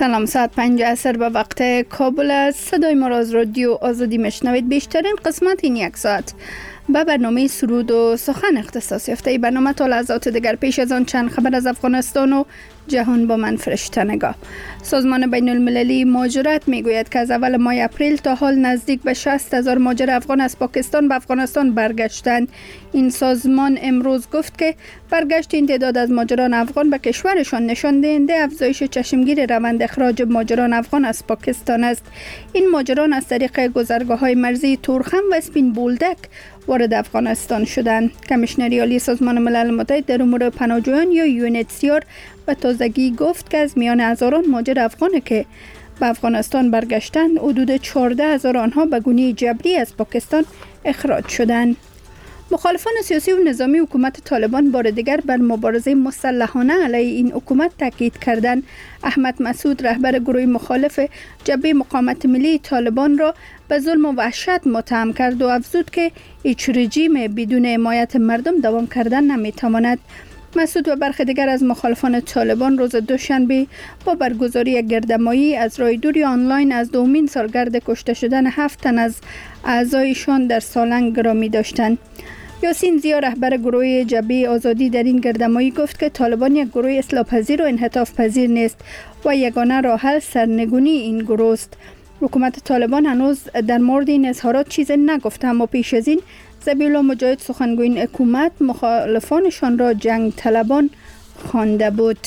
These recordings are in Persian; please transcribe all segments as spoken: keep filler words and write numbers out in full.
سلام، ساعت پنج عصر به وقت کابل است. صدای ما را از رادیو آزادی میشنوید. بیشترین قسمت این یک ساعت به برنامه سرود و سخن اختصاص یافته. ای برنامه تا لحظات دیگر پیش از آن چند خبر از افغانستان و جهان با من فرشته نگاه. سازمان بین المللی مهاجرت میگوید که از اول ماه اپریل تا حال نزدیک به شصت هزار مهاجر افغان از پاکستان به افغانستان برگشتند. این سازمان امروز گفت که برگشت این تعداد از مهاجران افغان به کشورشان نشان دهنده افزایش چشمگیر روند اخراج مهاجران افغان از پاکستان است. این مهاجران از طریق گذرگاه‌های مرزی تورخم و اسپین بولدک وارد افغانستان شدند. کمیشنری عالی سازمان ملل متحد در امور پناهجویان یا یو ان اچ سی آر به تازگی گفت که از میان هزاران مهاجر افغان که به افغانستان برگشتند، حدود چهارده هزار آنها به گونه جبری از پاکستان اخراج شدند. مخالفان سیاسی و نظامی حکومت طالبان بار دیگر بر مبارزه مسلحانه علیه این حکومت تاکید کردند. احمد مسعود، رهبر گروه مخالف جبهه مقاومت ملی طالبان را به ظلم و وحشت متهم کرد و افزود که هیچ رژیم بدون حمایت مردم دوام کردن نمیتواند. مسعود و برخی دیگر از مخالفان طالبان روز دوشنبه با برگزاری یک گردهمایی از راه دوری آنلاین از دومین سالگرد کشته شدن هفت تن از اعضایشان در سالنگ گرامی داشتند. یاسین زیا، رهبر گروه جبهه آزادی، در این گردهمایی گفت که طالبان یک گروه اصلاح پذیر و انحطاف پذیر نیست و یگانه راه حل سرنگونی این گروه است. حکومت طالبان هنوز در مورد این اظهارات چیزی نگفته، اما پیش از این ذبیح الله مجاهد، سخنگوی این حکومت، مخالفانشان را جنگ طلبان خوانده بود.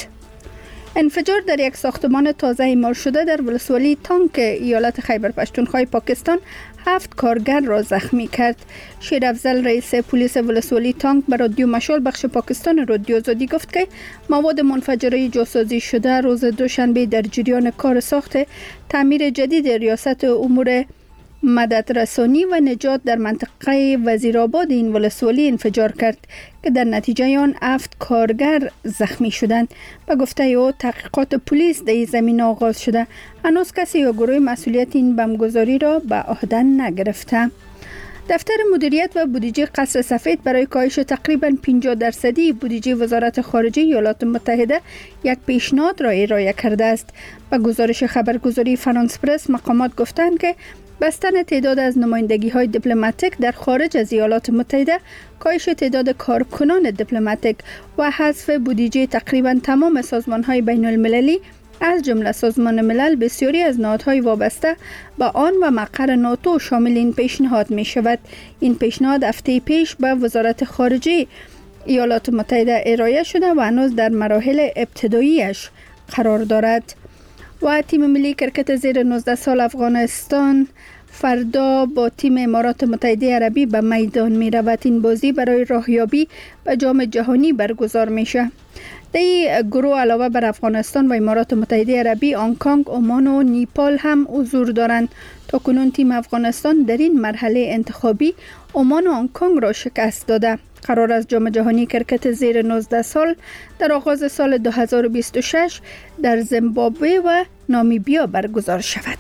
انفجار در یک ساختمان تازه اعمار شده در ولسوالی تانک ایالت خیبر پختونخوا پاکستان هفت کارگر را زخمی کرد. شیر افضل، رئیس پلیس ولسوالی تانک، به رادیو مشال بخش پاکستان رادیو آزادی گفت که مواد منفجره جاسازی شده روز دوشنبه در جریان کار ساخت تعمیر جدید ریاست امور مدد رسانی و نجات در منطقه وزیرآباد این ولسوالی انفجار کرد که در نتیجه آن هفت کارگر زخمی شدند. به گفته او تحقیقات پلیس در زمین آغاز شده. هنوز کسی یا گروه مسئولیت این بمبگذاری را به عهده نگرفته. دفتر مدیریت و بودجه قصر سفید برای کاهش تقریباً پنجاه درصدی بودجه وزارت خارجه ایالات متحده یک پیشنهاد را ارائه کرده است. به گزارش خبرگزاری فرانس پرس، مقامات گفتند که بستن تعداد از نمایندگی‌های دیپلماتیک در خارج از ایالات متحده، کاهش تعداد کارکنان دیپلماتیک و حذف بودجه تقریباً تمام سازمان‌های بین المللی از جمله سازمان ملل، بسیاری از نهادهای وابسته به آن و مقر ناتو شامل این پیشنهاد می شود. این پیشنهاد هفته پیش به وزارت خارجه ایالات متحده ارائه شده و هنوز در مراحل ابتداییش قرار دارد. و تیم ملی کرکت زیر نوزده سال افغانستان فردا با تیم امارات متحده عربی به میدان می رود. این بازی برای راهیابی به جام جهانی برگزار میشه. در این گروه علاوه بر افغانستان و امارات متحده عربی، هنگ کنگ، عمان و نیپال هم حضور دارند. تا کنون تیم افغانستان در این مرحله انتخابی عمان و هنگ کنگ را شکست داده. قرار است جام جهانی کرکت زیر نوزده سال در آغاز سال دو هزار و بیست و شش در زیمبابوه و نامیبیا برگزار شود.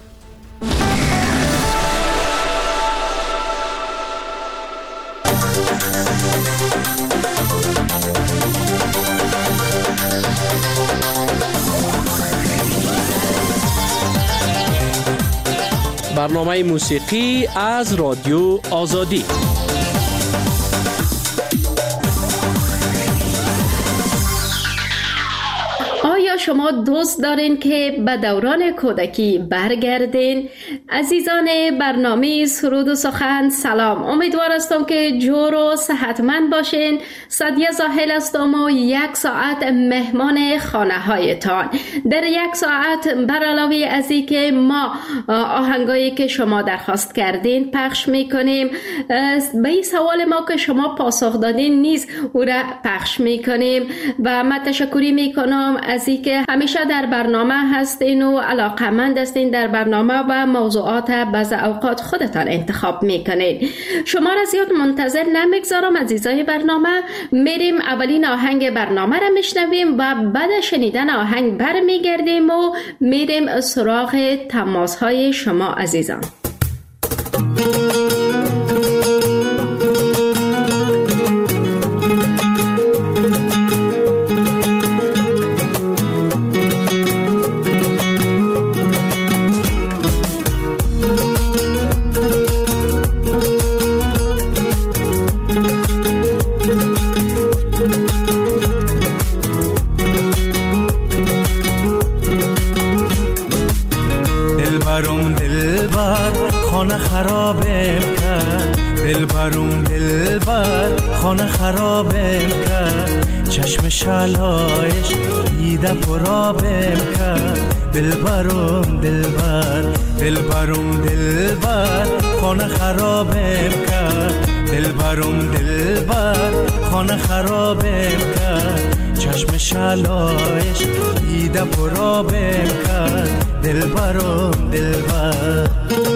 برنامه موسیقی از رادیو آزادی. آیا شما دوست دارین که به دوران کودکی برگردین؟ عزیزان برنامه سرود و سخن، سلام. امیدوار هستم که جور و صحتمند باشین. سعدیه زاهل هستم و یک ساعت مهمان خانه هایتان. در یک ساعت بر علاوه از این که ما آهنگایی که شما درخواست کردین پخش میکنیم، به این سوال ما که شما پاسخ دادین نیز او را پخش میکنیم و من تشکری میکنم از این که همیشه در برنامه هستین و علاقمند هستین در برنامه و موضوعات بعض اوقات خودتان انتخاب میکنین. شما را زیاد منتظر نمیگذارم عزیزای برنامه، میریم اولین آهنگ برنامه را میشنویم و بعد شنیدن آهنگ برمیگردیم و میریم سراغ تماس های شما عزیزان. دلبر خانه خرابم کرد، چشم شلایش دیده پرابم کرد. دلبرم دلبر دلبرم دلبر خانه خرابم کرد، دلبرم دلبر خانه خرابم کرد. چشم شلایش دیده پرابم کرد، دلبرم دلبر.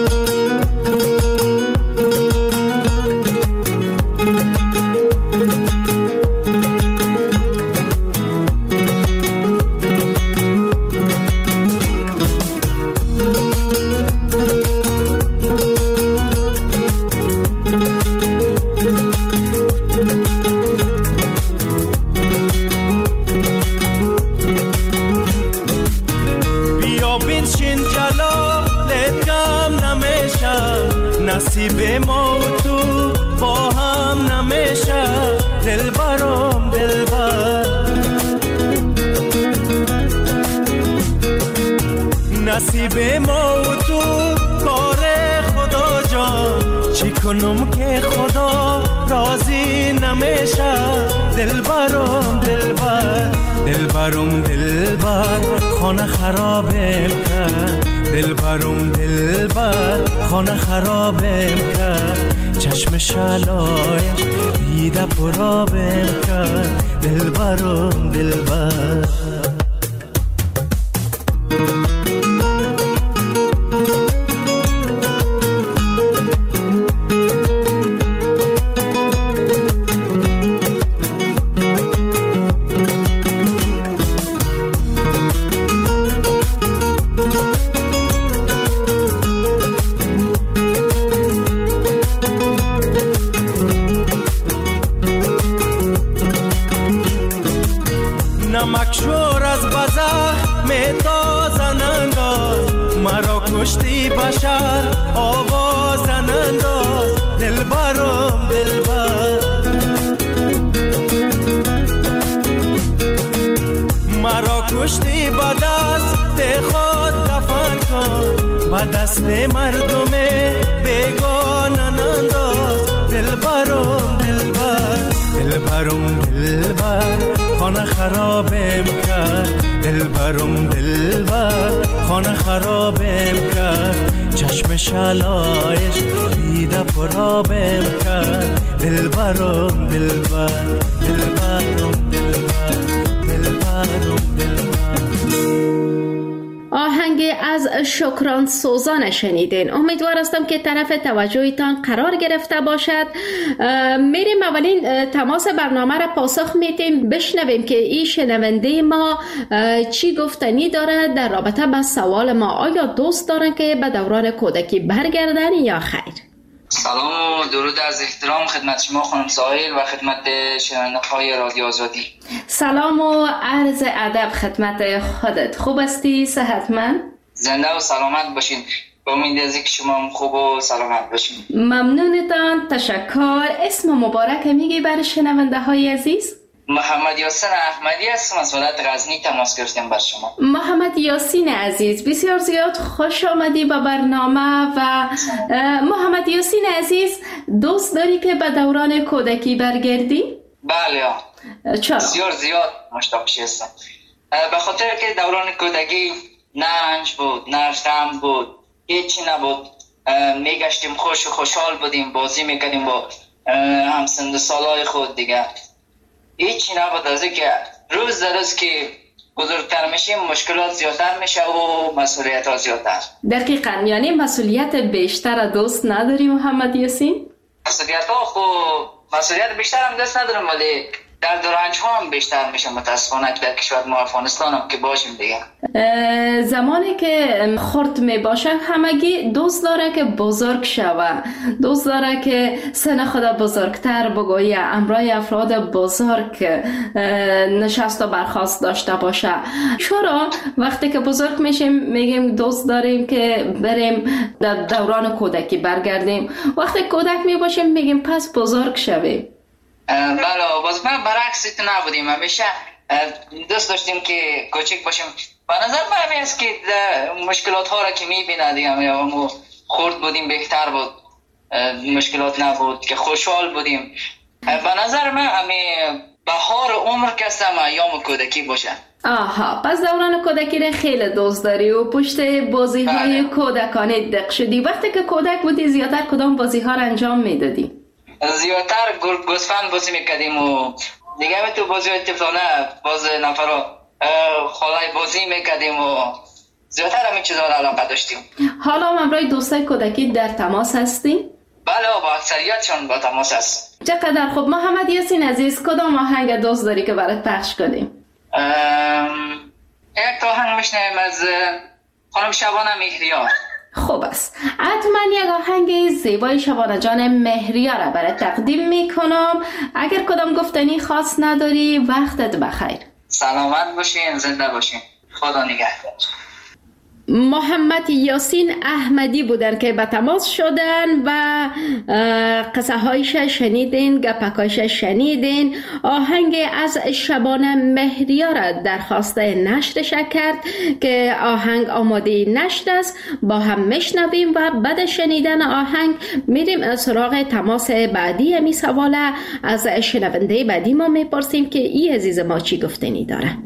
نصیب ما و تو با هم نمیشه، دلبرم دلبر. نصیب ما و تو کار خدا جان، چی کنم که خدا راضی نمیشه، دلبرم دلبر. دلبرم دلبر خانه خرابم کرد، دلبرم دلبر خانه خرابم کرد. چشم شلایش دیده پرابم کرد، دلبرم دلبر. نمکشور از بزخ میتازن انداز، مرا کشتی بشر آوازن انداز، دلبرم دلبر. مرا کشتی با دست خود دفن کن، با دست مردم بیگانن انداز، دلبرم دلبر. دلبرم دلبر خانه خرابم کرد، دلبرم دلبر خانه خرابم کرد. چشم شلایش دیده پرابم کرد، دلبرم دلبر. دلبرم دلبر دلبرم دلبر. آهنگ از شکران سوزان شنیدین. امیدوار هستم که طرف توجهتان قرار گرفته باشد. میریم اولین تماس برنامه را پاسخ میتیم، بشنویم که این شنونده ما چی گفتنی داره در رابطه با سوال ما. آیا دوست دارن که به دوران کودکی برگردن یا خیر؟ سلام و درود از احترام خدمت شما خانم ساحل و خدمت شنونده‌های رادیو آزادی. سلام و عرض ادب خدمت خودت. خوب هستی؟ صحتمند؟ زنده و سلامت باشین. با امید از اینکه شما هم خوب و سلامت باشین. ممنونتان، تشکر. اسم مبارک میگی برای شنونده های عزیز؟ محمد یاسین احمدی هستم، از ولایت غزنی تماس گرفتم بر شما. محمد یاسین عزیز، بسیار زیاد خوش آمدی به برنامه. و محمد یاسین عزیز، دوست داری که به دوران کودکی برگردی؟ بله. چرا؟ بسیار زیاد مشتاقش هستم، به خاطر که دوران کودکی نه رنج بود، نه غم بود، هیچی نبود. میگشتیم خوش و خوشحال بودیم، بازی میکردیم با همسن و سالای خود دیگه. هیچی نبود از اینکه روز در روز که بزرگتر میشیم مشکلات زیادتر میشه و مسئولیت ها زیادتر. دقیقاً، یعنی مسئولیت بیشتر دوست نداری محمد یاسین؟ مسئولیت ها خب مسئولیت بیشتر هم دست ندارم، ولی در رنج ها هم بیشتر میشه متاسفانه در کشور ما افغانستان هم که باشیم دیگه. زمانی که خرد می باشه همگی دوست داره که بزرگ شوه، دوست داره که سن خدا بزرگتر بگویه، امرای افراد بزرگ نشست و برخاست داشته باشه. چرا وقتی که بزرگ میشیم میگیم دوست داریم که بریم در دوران کودکی برگردیم، وقتی کودک می باشیم میگیم پس بزرگ شویم؟ بله، باز من برعکس تو نبودیم، همیشه دوست داشتیم که کوچک باشیم. به نظر من همین است که مشکلات ها را که میبینه دیگه، یا خورد بودیم بهتر بود. مشکلات نبود که خوشحال بودیم. به نظر من همین بهار عمر که هستم ایام کودکی باشه. آها، پس دوران کودکی را خیلی دوست داری و پشت بازی های کودکانه دق شدی. وقتی که کودک بودی زیادتر کدام بازی ها را انجام میدادی؟ زیادتر گوسفند بازی میکردیم و دیگه تو بازی های طفلانه باز نفرا خالای بازی میکردیم و زیادتر همین چیزها را علاقه داشتیم. حالا هم برای دوستای کودکی در تماس هستی؟ بله، با اکثریتشون با تماس هست. چقدر خوب. محمد یاسین عزیز، کدام آهنگ دوست داری که برات پخش کنیم؟ یک تا آهنگ میشنویم از خانم شبانه مهریار. خوب است، حتما یک آهنگ زیبای شبانه جان مهریار را برات تقدیم میکنم. اگر کدام گفتنی خاص نداری وقتت بخیر. سلامت باشین، زنده باشین، خدا نگهدار. محمد یاسین احمدی بودن که به تماس شدن و قصه هایش شنیدین، گپکایش شنیدین. آهنگ از شبانه مهریار درخواست نشرش کرد که آهنگ آماده نشر است. با هم میشنویم و بعد شنیدن آهنگ میریم سراغ تماس بعدی. امی سواله از شنونده بعدی ما میپرسیم که ای عزیز ما چی گفتنی داره.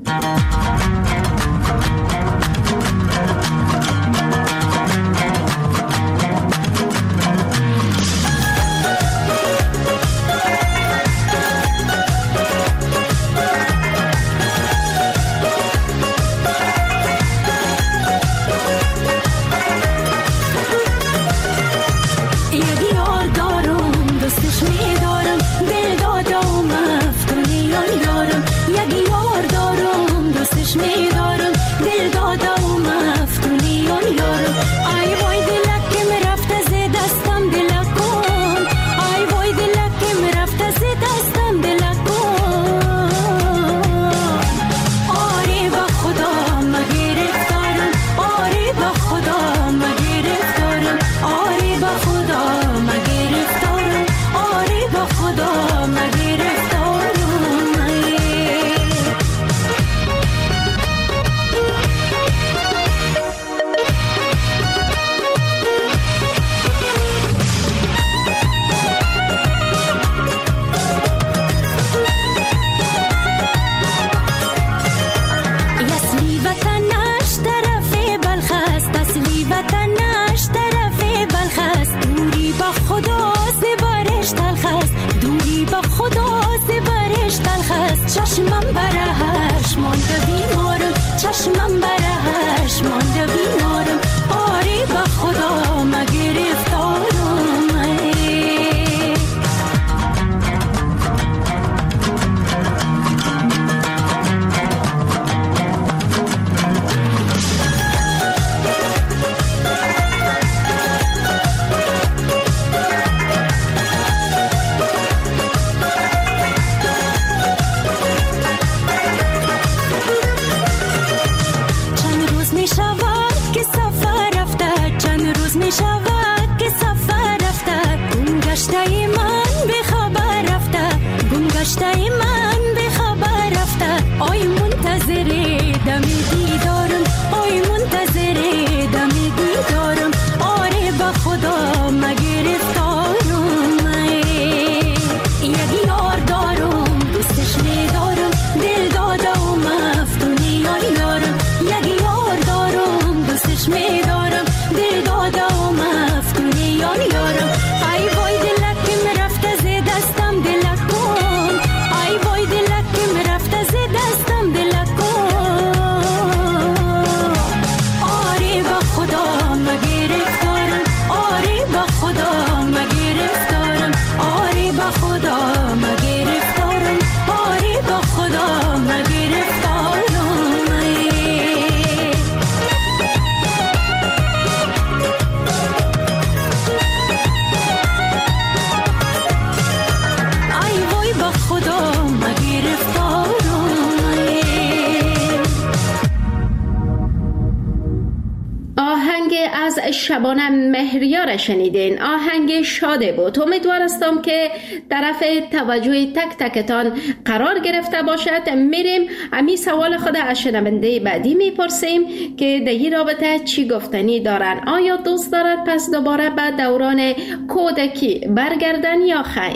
شبانه مهریار شنیدین. آهنگ شاده بود. امیدوار هستم که طرف توجه تک تکتان قرار گرفته باشد. میریم امی سوال خود از شنونده بعدی میپرسیم که در این رابطه چی گفتنی دارن. آیا دوست دارد پس دوباره به دوران کودکی برگردن یا خیر؟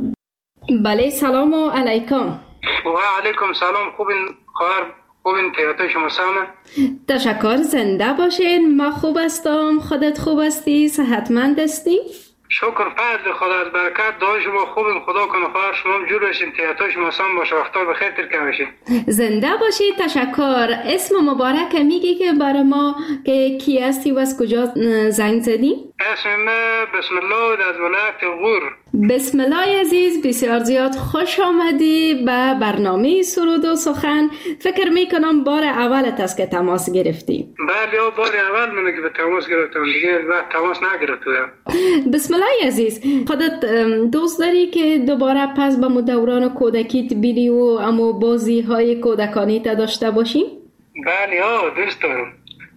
بله، سلام علیکم. و علیکم سلام. خوبین خواهر؟ خوبین؟ تیاتا شما سامه؟ تشکر، زنده باشین. ما خوب هستم. خودت خوب هستی؟ صحتمند هستی؟ شکر فضل خدا، از برکت دعای شما خوبین. خدا کنه خواهر شما هم جور بشین، تیاتا شما سام باشه، وقتا بخیر ترکه بشین. زنده باشی. تشکر. اسم مبارک میگی که برای ما که کی هستی و از کجا زنگ زدی؟ اسم من بسم الله از ولایت غور. بسم الله عزیز، بسیار زیاد خوش آمدی به برنامه سرود و سخن. فکر میکنم بار اولت است که تماس گرفتی. بله، بار اول من که به تماس گرفتم، دیگه وقت تماس نگرفتم. بسم الله عزیز، خودت دوست داری که دوباره پس به دوران کودکیت بیری و اما بازی های کودکانی تا داشته باشی؟ بله ها، دوست دارم.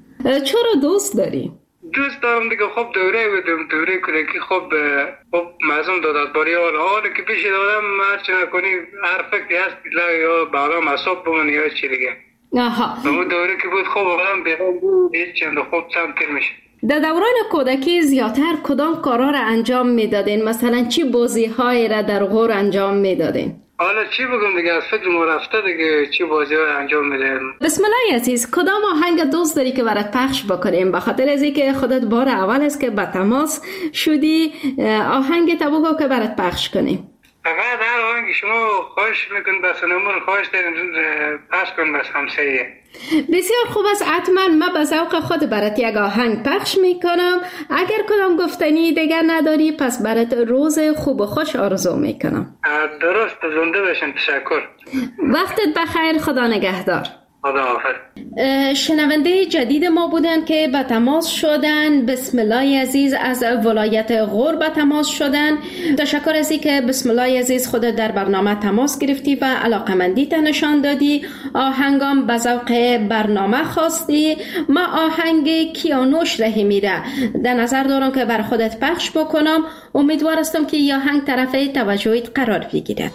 چرا دوست داری؟ دوست دارم دیگه. خب دوره بودم، دوره کودکی خب خب مزم دادت باری حالا حالا که پیش دادم هرچی نکنی هر فکری هست یا بالا مصاب بمانی یا چی دیگه. آها. اون دوره که بود خب آدم بیرون بود هیچ چند خوب سمتر میشه. در دوران کودکی زیادتر کدام کارا را انجام میدادین؟ مثلا چی بازی های را در غور انجام میدادین؟ حالا چی بگم دیگه، از فکر ما رفته دیگه چی بازی های انجام میدیم. بسم الله عزیز، کدام آهنگ دوست داری که برات پخش بکنیم؟ به خاطر از اینکه خودت بار اول است که با تماس شدی، آهنگ تا بگو که برات پخش کنیم. فقط هر آهنگ شما خواهش میکن بس نمون خواهش داریم پخش کن بس همسایه. بسیار خوب است. حتما من به ذوق خود برات یک آهنگ پخش میکنم. اگر کدام گفتنی دیگر نداری پس برات روز خوب و خوش آرزو میکنم. درست، زنده باشین. تشکر. وقتت بخیر. خدا نگهدار. خدا حافظ. شنونده جدید ما بودن که به تماس شدن. بسم الله عزیز از ولایت غور به تماس شدن. تشکر از اینکه بسم الله عزیز خودت در برنامه تماس گرفتی و علاقمندیت نشان دادی. آهنگام به ذوق برنامه خواستی. ما آهنگ کیانوش رحیمی را در نظر دارم که بر خودت پخش بکنم. امیدوار هستم که این آهنگ طرف توجهت قرار بگیرد.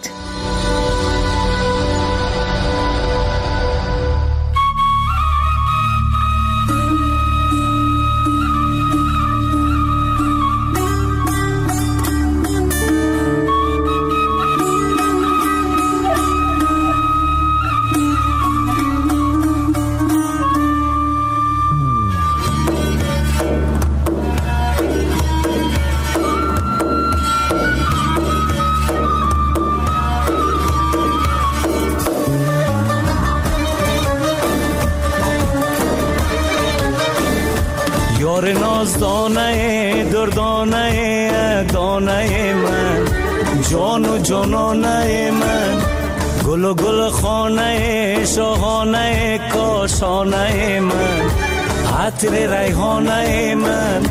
یار نازدانه دردانه دانه من، جان و جانانه من، گل و گل خانه شاهانه کاشانه من، عطر ریحانه من.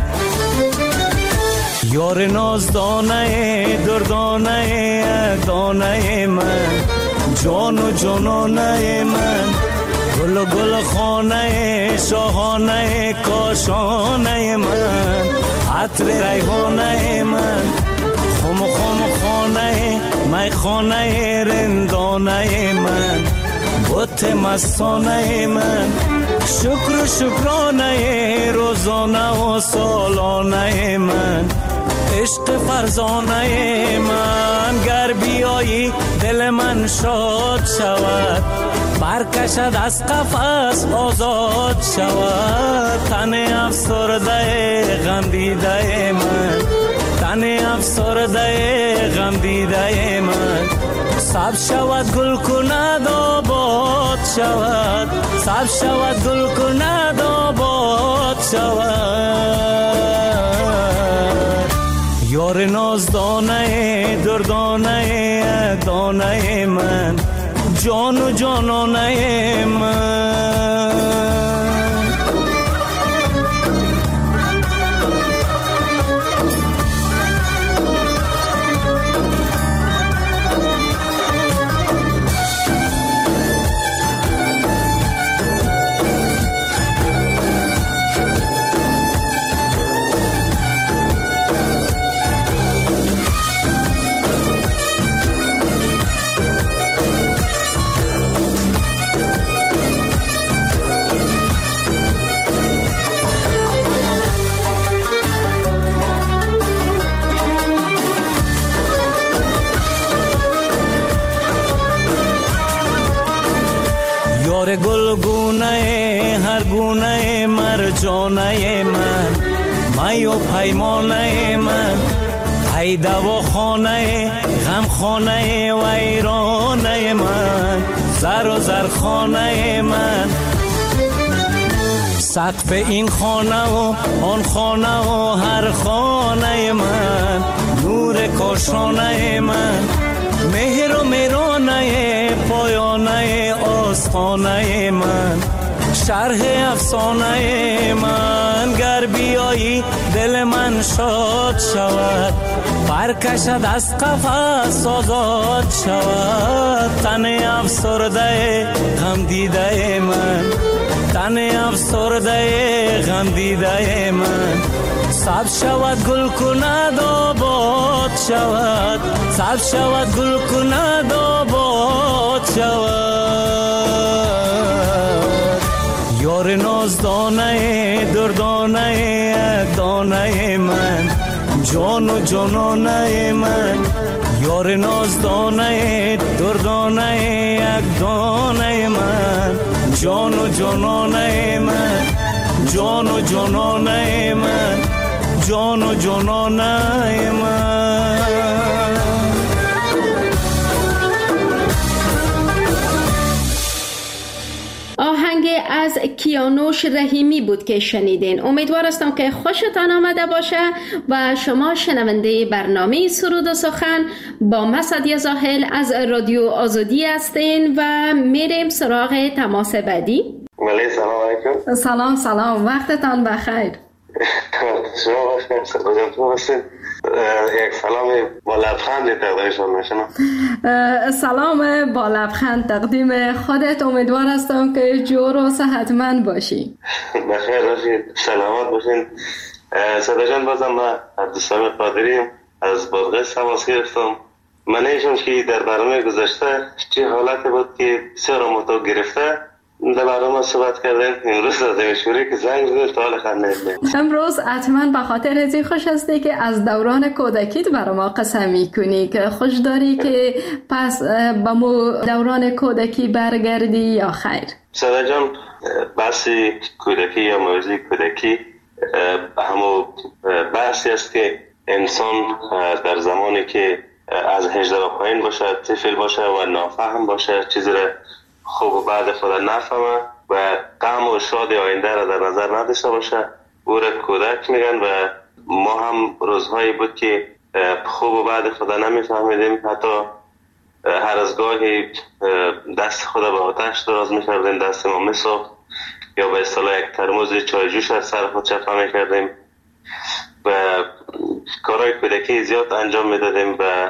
یار نازدانه دردانه دانه من، جان و جانانه من، گل و گل خانه شاهانه کاشانه من، عطر ریحانه من، خم خم خانه می خانه رندانه من، بت مستانه من، شکر و شکرانه روزانه و سالانه من، عشق فرزانه من. گر بیایی دل من شاد شود، برکشد از قفس آزاد شود. تن افسرده غم دیده من، تن افسرده غم دیده من، سب شود گل کند آباد شود، سب شود گل کند آباد شود. یار نازدانه دردانه دانه من، جان و جانانه من. در گلگونه هر گونه مرجانه من، می و پیمانه من، پیدا و خانه غم خانه ویرانه من، زر و زرخانه من، سقف این خانه و آن خانه و هر خانه من، نور کاشانه من، مهر و مهرانه پایانه آستانه من، شرح افسانه من. گر بیایی دل من شاد شود، برکشد از قفس آزاد شود. تن افسرده غم دیده من، تن افسرده غم دیده من، سبز شود گل کند آباد شود، سبز شود گل کند آباد شود. یار نازدانه دردانه یک دانه من، جان و جانانه من، یار نازدانه دردانه یک دانه من، جان و جانانه من، جان و جانانه من، جان و جانانه من. آهنگ از کیانوش رحیمی بود که شنیدین. امیدوار هستم که خوشتان آمده باشه و شما شنونده برنامه سرود و سخن با مسعد زاهل از رادیو آزادی هستین و میریم سراغ تماس بعدی. ملی سلام علیکم. سلام سلام، وقتتان بخیر. شما باشید، سلام تو هستید. یک سلام با لبخند تقدیمشون میشنم. سلام با لبخند تقدیم خودت. امیدوار هستم که جور و صحتمند باشی. بخیر باشید، سلامت باشید. صدا جان، بازم من عبدالسلام قادری از بادغیس تماس گرفتم. من ایشون که در برنامه گذشته چه حالتی بود که بسیار متو گرفته در برنامه صحبت کردیم. امروز از مشوری که زنگ زدیم تا حال خنده. امروز حتما به خاطر ازی خوش هستی که از دوران کودکیت برای ما قسم میکنی که خوش داری که پس به مو دوران کودکی برگردی یا خیر؟ صدا جان، بحثی کودکی یا موضوع کودکی همو بحثی است که انسان در زمانی که از هجده و پایین باشه، طفل باشه و نافهم باشه، چیزی را خوب و بعد خود نفهمه و غم و شاد آینده را در نظر نداشته باشه، او را کودک میگن. و ما هم روزهایی بود که خوب و بعد خود نمیفهمیدیم، حتی هر از گاهی دست خود به آتش دراز میکردیم، دست ما میسوخت، یا به اصطلاح یک ترموز چای جوش از سر خود چپه میکردیم و کارهای کودکی زیاد انجام میدادیم و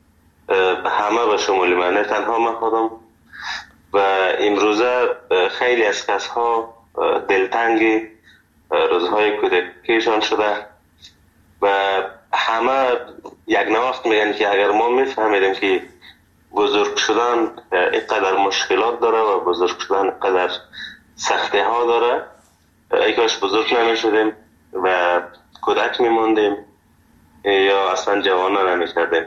همه به شمول من، نه تنها من خودم. و امروزه خیلی از کس ها دلتنگی روزهای کودکیشان شده و همه یک نواخت میگن که اگر ما میفهمیدیم که بزرگ شدن اینقدر مشکلات داره و بزرگ شدن اینقدر سختی ها داره، ای کاش بزرگ نمیشدیم و کودک میموندیم یا اصلا جوانه نمیکردیم.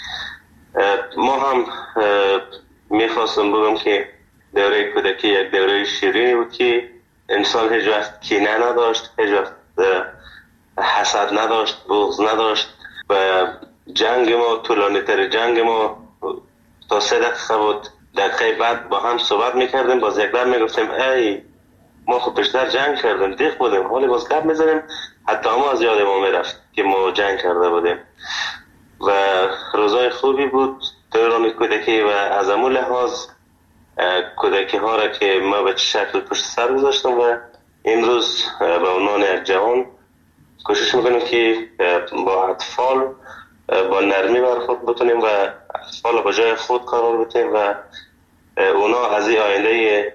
ما هم میخواستم بگم که دوره کودکی یک دوره شیرینی بود که انسان هیچ وقت کینه نداشت، هیچ وقت حسد نداشت، بغض نداشت و جنگ ما، طولانی تر جنگ ما تا سه دقیقه بود. دقیقه بعد با هم صحبت میکردیم، باز یک در میگفتیم ای ما خب بیشتر جنگ کردیم، دیخ بودیم، حالی باز گپ میزنیم، حتی ما از یاد ما میرفت که ما جنگ کرده بودیم و روزای خوبی بود دوران کودکی. و از امون لحاظ کودکی ها را که ما به چه شکل پشت سر گذاشتم و امروز به عنوان یک جوان کوشش میکنیم که با اطفال با نرمی برخورد بتونیم و اطفال با جای خود قرار بدیم و اونا از این آینده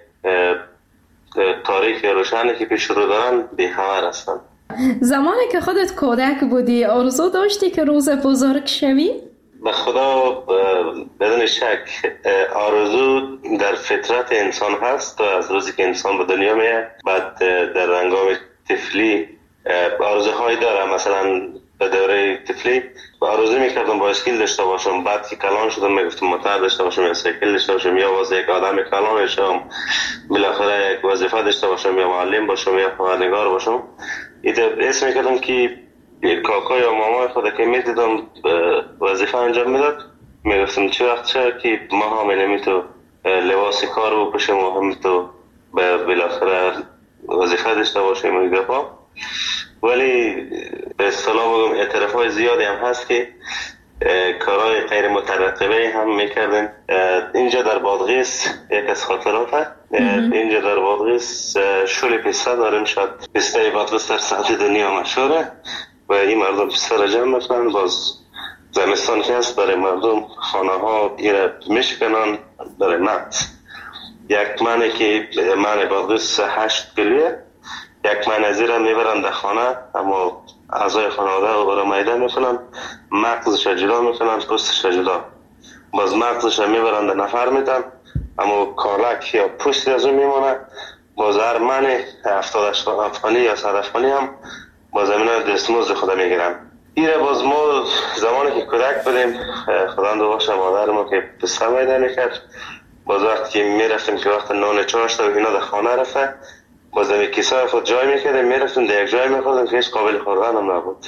تاریک روشنی که پیش رو دارن بی‌خبر هستن. زمانی که خودت کودک بودی آرزو داشتی که روز بزرگ شوی؟ به خدا بدون شک آرزو در فطرت انسان هست تا از روزی که انسان به دنیا میاد. بعد در هنگام طفلی آرزوهایی داره، مثلا به دوره طفلی و آرزو میکردم بایسکل داشته باشم. بعد که کلان شدم میگفتم موتور داشته باشم یا سایکل داشته باشم یا واز یک آدم کلان باشم، بالاخره یک وظیفه داشته باشم یا معلم باشم یا خبرنگار باشم. ایده اسم میکردم که کاکا یا ماما خود که میدیدم وظیفه انجام میداد میگفتم چه وقت شد که ما هم اینمی تو لباس کار بپوشیم و هم تو بالاخره وظیفه داشته باشیم و گپا. ولی به اصطلاح بگم اعترافای زیادی هم هست که کارهای غیر مترقبه هم میکردن. اینجا در بادغیس یک از خاطرات هست. اینجا در بادغیس شول پیسته داریم، شاید پیسته بادغیس در سطح دنیا مشهوره و این مردم پیسته را جمع میکنن. باز زمستان که هست برای مردم خانه ها ایره میشکنن برای نت. یک منه که من بادغیس هشت کلیه، یک من از ایره میبرن در خانه، اما اعضای خانواده رو برای میده میکنن، مغزش جدا میکنن، پوستش جدا. باز مغزش میبرن در نفر میدن، اما کارک یا پوستی از اون میمونه. باز هر من هفتاد افغانی یا صد افغانی هم باز امینه دستمزد خدا میگیرن. ایره باز ما زمانی که کودک بودیم خدا دو باشه مادر ما که پسته میده میکرد، باز وقتی که میرفتیم که وقت نان چاشت و اینا در خانه رفته، باز در کیسه خود جای میکردیم میرفتیم در یک جای میخوردیم که هیچ قابل خوردن هم نبود.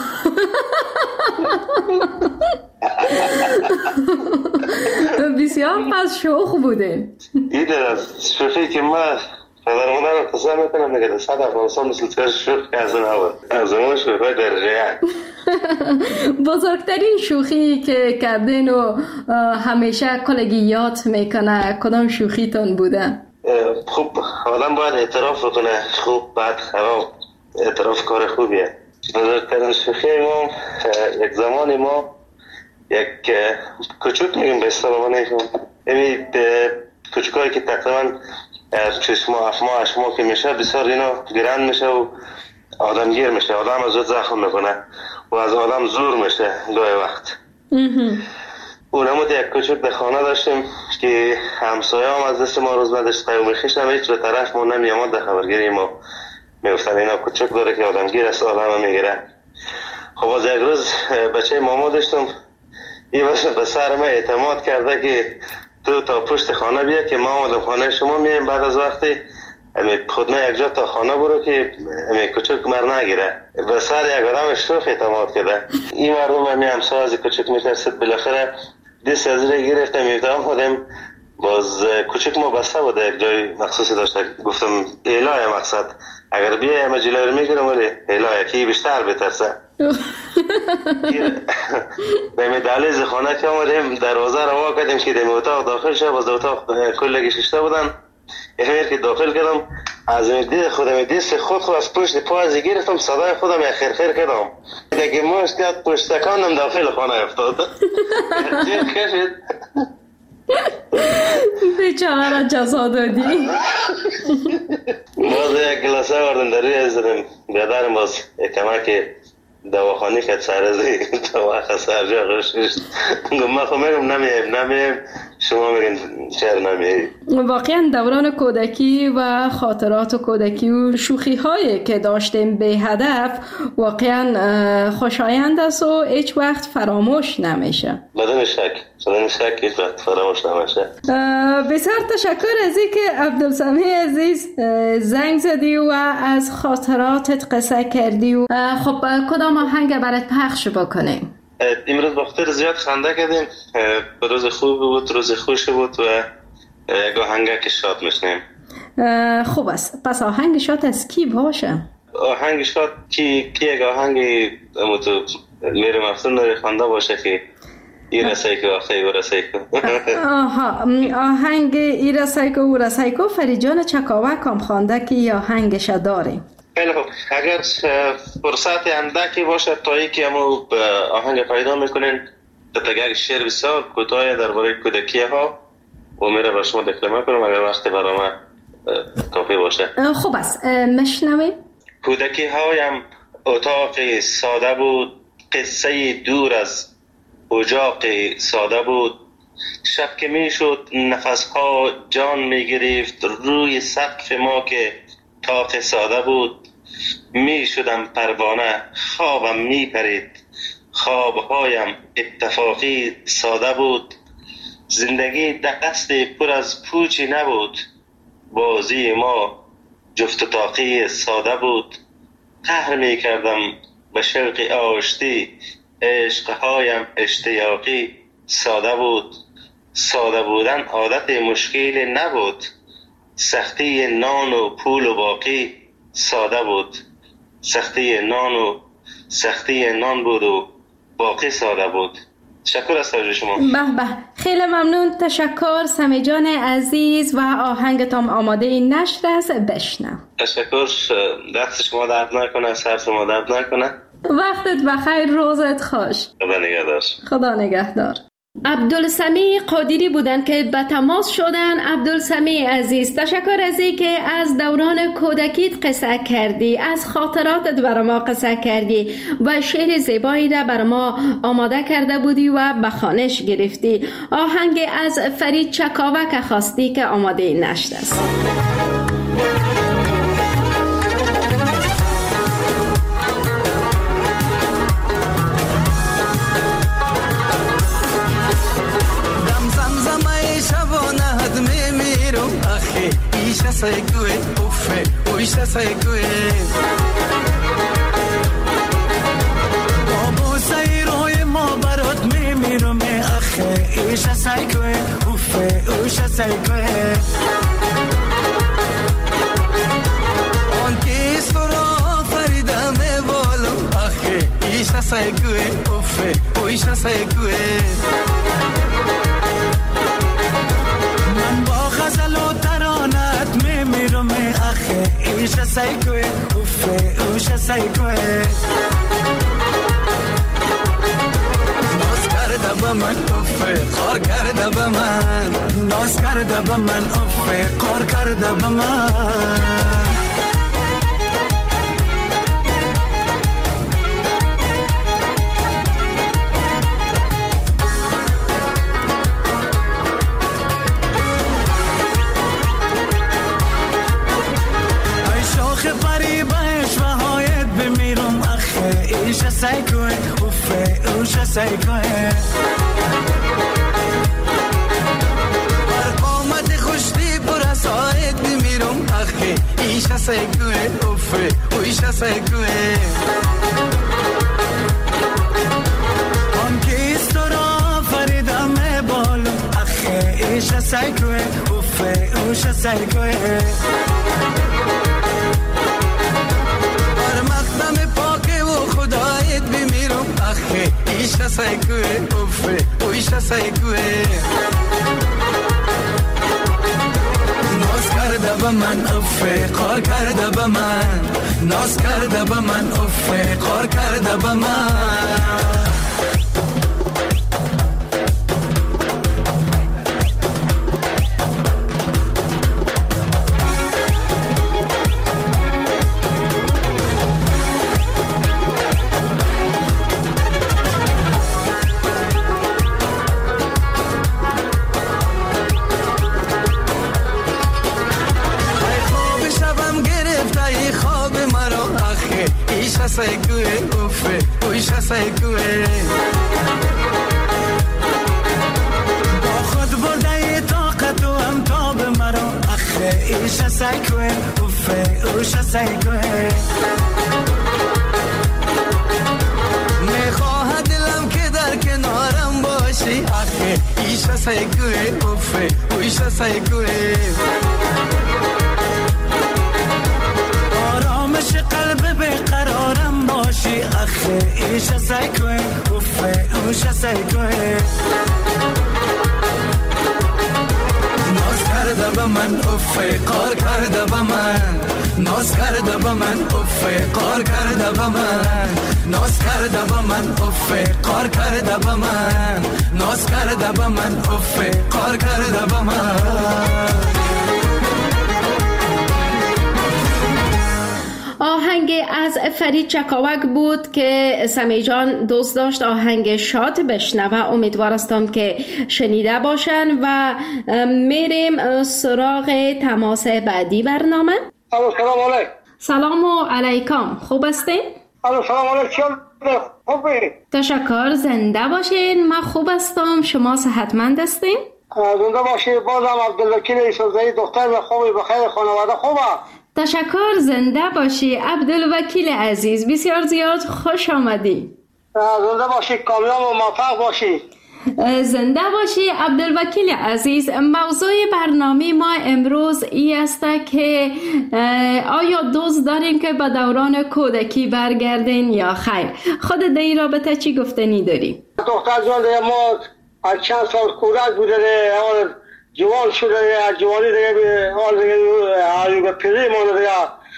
بسیار پس شوخ بوده. این در شوخی که من پدر مادر رو قصه میکنم میگه صد افغانستان مثل تر شوخ که از اون نبود، از اون شوخی در جهت. بزرگترین شوخی که کردین و همیشه کلگی یاد میکنه کدام شوخیتون بوده؟ خوب آدم باید اعتراف بکنه، خوب بعد خراب. اعتراف کار خوبیه. بزرگترین شوخی ما یک زمانی ما یک کچوک میگیم به اصطلاح نیستم، یعنی کچوکایی که تقریبا چشما افما اشما که میشه بسیار اینا گرند میشه و آدم گیر میشه، آدم از زخم میکنه و از آدم زور میشه گاهی وقت. اونمود یک کچوک در خانه داشتیم که همسایه هم از دست ما روز نداشت، قیوم خیش هم هیچ به طرف ما نمیامد در خبرگیری ما. میگفتن اینا کچوک داره که آدم گیر است، آدم هم میگیره. خب از یک روز بچه ماما داشتم، این واسه به سر ما اعتماد کرده که تو تا پشت خانه بیا که ما آمدم خانه شما میایم بعد از وقتی خود نه یک جا تا خانه برو که کچوک مر نگیره. به سر یک آدم شوخ اعتماد کرده. این مردم همی همسایه از کچوک میترسید، بالاخره دست از رو گرفتم میفتم خودم. باز کچوک ما بسته بوده یک جای مخصوصی داشته، گفتم ایلای مقصد اگر بیای همه جلوی رو میگیرم ولی ایلای که بیشتر بترسه. به مدالیز خانه که آمدیم دروازه رو وا کردیم که در اتاق داخل شد، باز اتاق کلگی ششته بودن. امیر که داخل کردم از دید خودم دست خود خود از پشت پا از گرفتم، صدای خودم خیر خیر کردم دیگه موش کرد پشت تکانم داخل خانه افتاد. چه کشید بیچاره را جزا دادی. باز یک گلاسه وردن در روی ازدم بیادرم، باز کمک دواخانی که سرزی دواخه سرجا غششت. من خب میگم نمیم نمیم شما میگن چرا نمیایی. واقعا دوران کودکی و خاطرات کودکی و شوخی هایی که داشتیم به هدف واقعا خوشایند است و هیچ وقت فراموش نمیشه. بدون شک بدون شک هیچ وقت فراموش نمیشه. بسیار تشکر از اینکه عبدالسمیع عزیز زنگ زدی و از خاطراتت قصه کردی. و خب کدام آهنگ برات پخش بکنیم؟ امروز بخاطر زیاد خنده کردیم، روز خوب بود، روز خوش بود و یک آهنگ که شاد میشنیم. خوب است، پس آهنگ شاد از کی باشه؟ آهنگ شاد کی کی یک آهنگی تو میرم افسون داری خنده باشه که ای رسای که آخه و رسای که. آها، آهنگ ای رسای که و رسای که فریجان چکاوک هم خوانده که ای آهنگش داریم. خیلی خوب، اگر فرصت اندکی باشه تا ای که همو آهنگ پیدا میکنین تتگه شعر بسیار کوتاه درباره کودکی ها و میره با شما دکلمه کنم اگر وقتی برای من کافی باشه. خوب است، مشنویم. کودکی هایم اتاق ساده بود، قصه دور از اجاق ساده بود. شب که میشد نفس ها جان میگرفت روی سقف ما که تاق ساده بود. می شدم پروانه، خوابم می پرید، خوابهایم اتفاقی ساده بود. زندگی دست پر از پوچی نبود، بازی ما جفت و طاقی ساده بود. قهر می کردم به شوق آشتی، عشقهایم اشتیاقی ساده بود. ساده بودن عادت مشکلی نبود، سختی نان و پول و باقی ساده بود. سختی نان و سختی نان بود و باقی ساده بود. تشکر از توجه شما. به به، خیلی ممنون. تشکر سمی جان عزیز و آهنگتان آماده نشر است، بشنم. تشکر، دست شما درد نکنه، سر شما درد نکنه. وقتت بخیر، روزت خوش. خدا نگهدار. خدا نگهدار. عبدالسمی قادری بودن که به تماس شدن. عبدالسمی عزیز، تشکر از این که از دوران کودکیت قصه کردی، از خاطراتت برای ما قصه کردی و شعر زیبایی را برای ما آماده کرده بودی و به خوانش گرفتی. آهنگ از فرید چکاوک خواستی که آماده نشد است. Isha sai kue, uffe, isha sai kue. Abo sai roye ma barot me miro me akhe. Isha sai kue, uffe, isha sai kue. On kis foro farida me bolo akhe. Isha sai kue, uffe, isha sai kue. Man ba khazalo taronat me miro me akhe. Isha sai kue, uffe, isha sai kue. Nos karda ba man uffe, khar karda ba man. Nos karda ba man uffe, khar karda ba man. Isha sai kue, uffe, isha sai kue. Har qomat khushti pura saed bimirum akhe. Isha sai kue, uffe, isha sai kue. Hum kis tora farida me bolu akhe. Isha sai kue, uffe, isha sai kue. Har maqdam خدایت بمیرم آخه ایشا سایکوه افه ایشا سایکوه ناز کرده با من افه قار کرده با من ناز کرده با من افه قار کرده با من سایکوه افه اویشا سایکوه با خود برده طاقت و امتاب مرا اخه ایشا سایکوه افه اویشا سایکوه میخواه دلم که در کنارم باشی اخه ایشا سایکوه افه اویشا سایکوه آرامش قلب بقرارم باشی اخه ایشا سایکوه افه اوشا سایکوه ناز کرده با من افه قار کرده با من ناز کرده با من افه قار کرده با من ناز کرده با من افه قار کرده با من ناز کرده با من افه قار کرده با من آهنگ از فرید چکاوک بود که سمی جان دوست داشت آهنگ شاد بشنوه. امیدوار هستم که شنیده باشن و میریم سراغ تماس بعدی برنامه. سلام علیکم. سلام و علیکم. خوب هستین؟ سلام علیکم. خوبی؟ تشکر. زنده باشین. من خوب هستم. شما صحتمند هستین؟ زنده باشی. بازم عبدالوکیل یوسفزئی دختر خوبی، بخیر، خانواده خوبه؟ تشکر. زنده باشی عبدالوکیل عزیز. بسیار زیاد خوش آمدی. زنده باشی، کامیاب و موفق باشی. زنده باشی عبدالوکیل عزیز. موضوع برنامه ما امروز این است که آیا دوست داریم که به دوران کودکی برگردین یا خیر؟ خود در این رابطه چی گفتنی داری؟ دختر جان دیگه ما از چند سال کودک بوده دیگه، حال جوان شده دیگه، از جوانی دیگه حال دیگه به پیری مانده دیگه،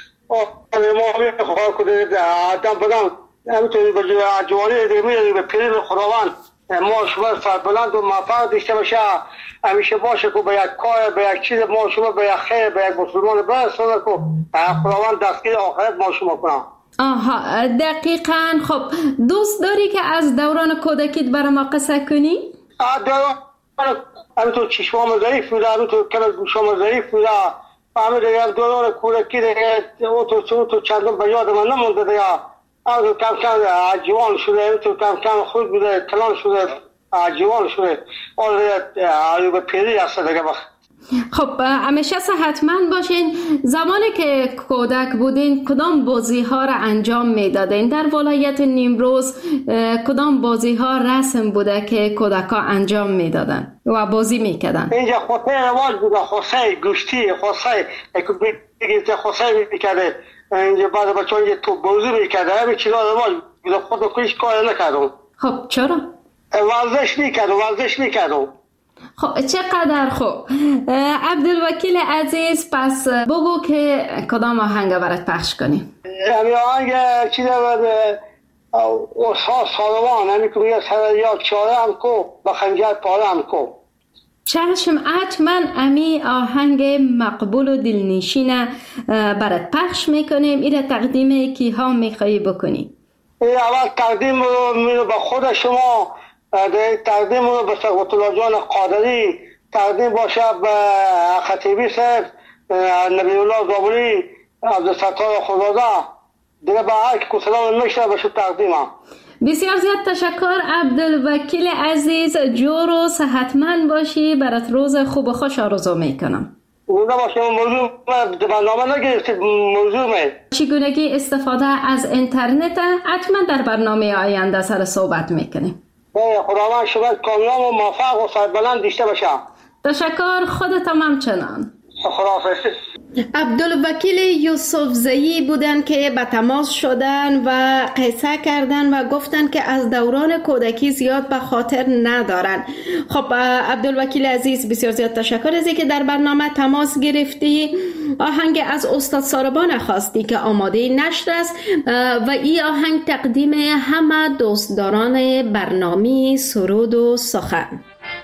ما میخواه کنه دیگه آدم بدم همینطوری به جوانی دیگه میره به پیری خداوند ما شما سربلند و موفق داشته باشه، همیشه باشه که به یک کار، به یک چیز ما شما به یک خیر، به یک مسلمان برسونه که خداوند دستگیر آخرت ما شما کنم. آها دقیقاً. خب دوست داری که از دوران کودکیت برای ما قصه کنی؟ دوران همینطور چشمام ضعیف بوده، همینطور کل گوشام ضعیف بوده، همین دیگه دوران کودکی دیگه او تو چندم به یاد من نمونده دیگه. از کم کم جوان شده، تو کم کم خود بوده، کلان شده، جوان شده، آره به پیری هست دیگه. خب همیشه صحتمند باشین. زمانی که کودک بودین کدام بازی ها را انجام میدادین؟ در ولایت نیمروز کدام بازی ها رسم بوده که کودک ها انجام میدادن و بازی میکردن؟ اینجا خوصه رواج بوده، خوصه گوشتی، خوصه بگیرده، خوصه میکرده اینجا. بعد بچه ها تو بازی میکرده، همین چیزا رواج بوده. خود کلیش کار نکردم. خب چرا؟ ورزش میکردم، ورزش میکردم. خب چقدر خوب. عبدالوکیل عزیز پس بگو که کدام آهنگ برات پخش کنیم؟ همین آهنگ چی دارد اصحاب سالوان، همین که میگه سر یاد چاره هم کو با خنجر پاره هم کو. چشم، حتما امی آهنگ مقبول و دلنشین برات پخش میکنیم. ایره تقدیم کی ها میخوایی بکنی؟ اول تقدیم رو به خود شما، تقدیم رو به سقوط الله جان قادری، تقدیم باشه به خطیبی صاحب، نبی الله زابلی، عبدالستار خداده، دیگه به هر که سلام میشه بشه تقدیمم. بسیار زیاد تشکر عبدالوکیل عزیز. جور و صحتمند باشی. برات روز خوب و خوش آرزو میکنم. زنده باشی. موضوع برنامه نگرفتید، موضوع می چگونگی استفاده از اینترنت حتما در برنامه آینده سر صحبت میکنیم. خداوند شما کامیاب و موفق و سربلند داشته باشه. تشکر. خودتم همچنان. خداحافظ. عبدالوکیل یوسفزئی بودن که به تماس شدن و قصه کردن و گفتن که از دوران کودکی زیاد به خاطر ندارن. خب عبدالوکیل عزیز بسیار زیاد تشکر از اینکه در برنامه تماس گرفتی. آهنگ از استاد ساربان خواستی که آماده نشر است و این آهنگ تقدیم همه دوستداران برنامه سرود و سخن.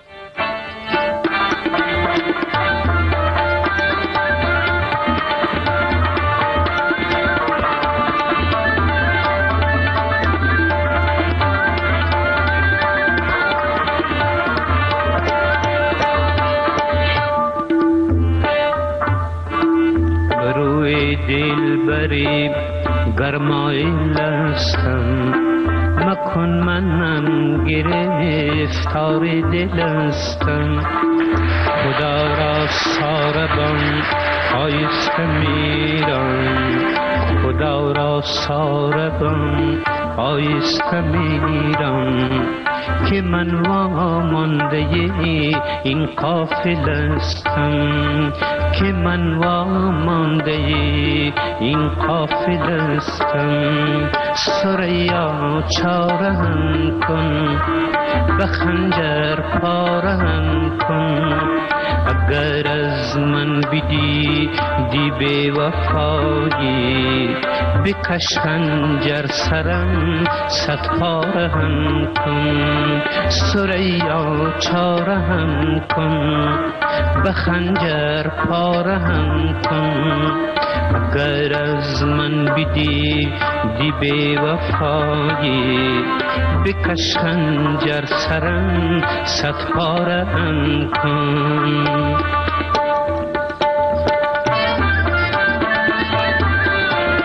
دلبری گرمایل هستم، مکن منم گرفتار دل هستم. خدا را ساربان آیسته میرم، خدا را ساربان آیسته میرم، که من وامانده این قافل هستم، که من وامانده این قافل هستم. سریا چاره‌ام کن، به خنجر پاره‌ام کن، اگر از من بدی دی بی وفایی، بکش خنجر سرم صد پاره‌ام کن. سریا چاره‌ام کن، به خنجر پاره‌ام کن، اگر از من بدی دی بی وفایی، بکش خنجر سرم صد پاره‌ام کن.